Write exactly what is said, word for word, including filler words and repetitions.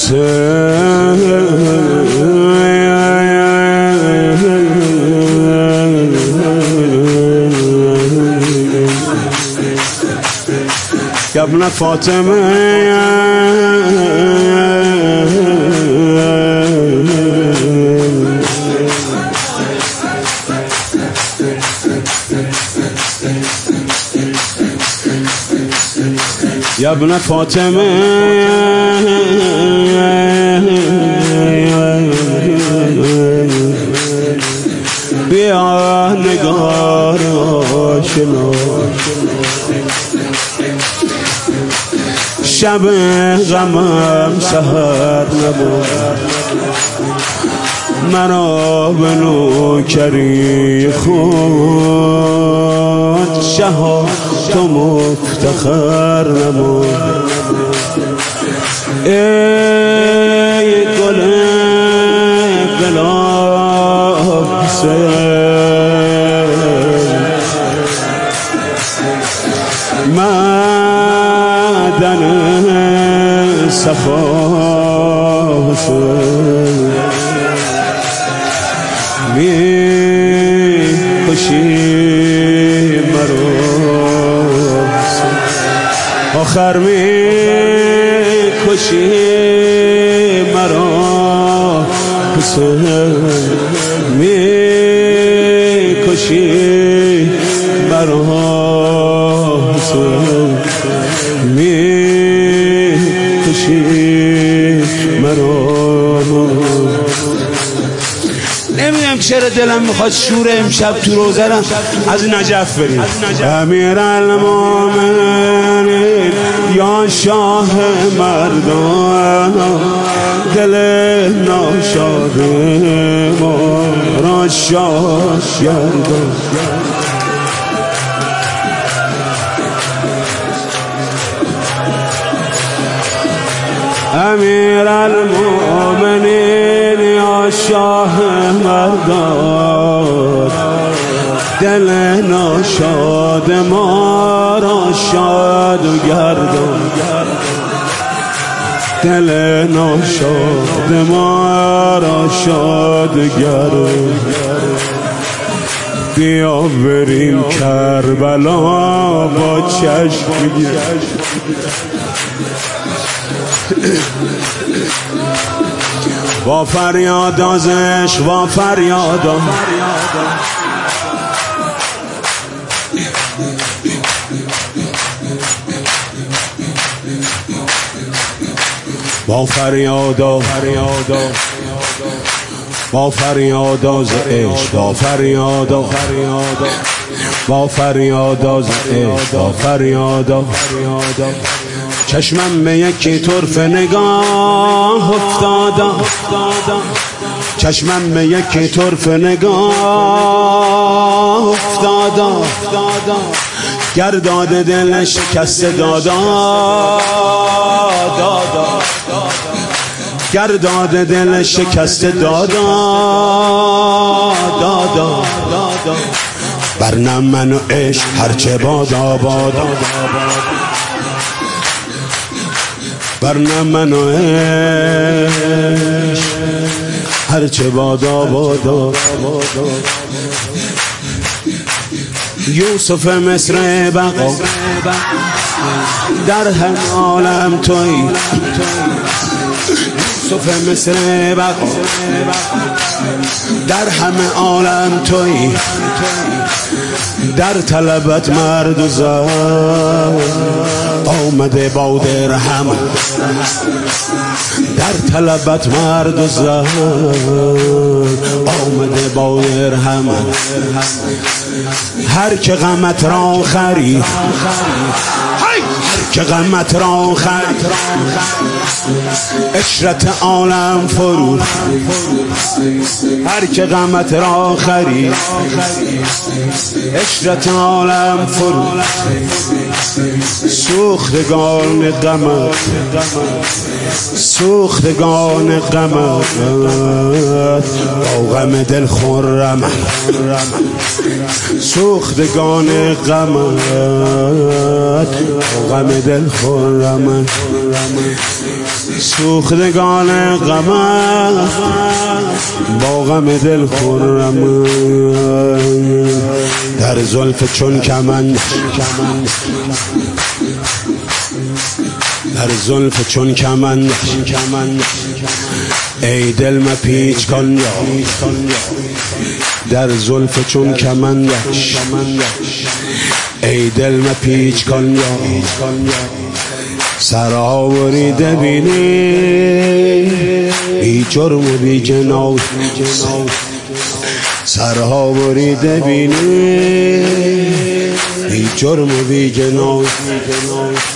يا ابن فاطمة يا ابن فاطمة بيا نگار آشنا شب غمم سحر نبود مرا به نوکری خود شها تو مفتخر نمود ای گل گلاب سر مدن صفا می کشی مرا آخر می کشی مرا می کشی مرا می کشی مرا. نمیدونم چرا دلم میخواد شور امشب تو روزرم از نجف بریم. امیرالمومنین یا شاه مردان دل ناشاد ما را شاد گردان. امیرالمومنین یا شاه مردان دل ناشاد ما را شاد گردان. دل ناشاد ما را شاد گردان. بیا بریم کربلا با چشم با فریاد آزش با فریاد با فریاد با فریاد از عشق با فریاد با فریاد از عشق با فریاد. چشمم به یکی طرف نگاه افتاده چشمم به یکی طرف نگاه افتاده گرداد دل شکسته دادا دادا گرداد دل شکسته دادا دادا برنم من و عشق هرچه بادا بادا برنم من و عشق هرچه بادا بادا. یوسف مصر بقا در هم عالم توی یوسف مصر بقا در همه عالم توی در طلبت مرد و زن آمده با درهم در طلبت مرد و زن آمده با درهم هر که غمت را خرید که غمت را خرید عشرت عالم فرو هر که غمت را خرید عشرت عالم فرو سوختگان غمت سوختگان غمت با غم دل خرم سوختگان غمت با غم غم دل خورم سوختگان غم با غم دل خورم در زلف چون کمند در زلف چون کمند ای دل مپیچ کن در زلف چون کمندش ای دل مپیچ کن سرها بریده بینی بی جرم و بی جنایت سرها بریده بینی بی جرم و بی جنایت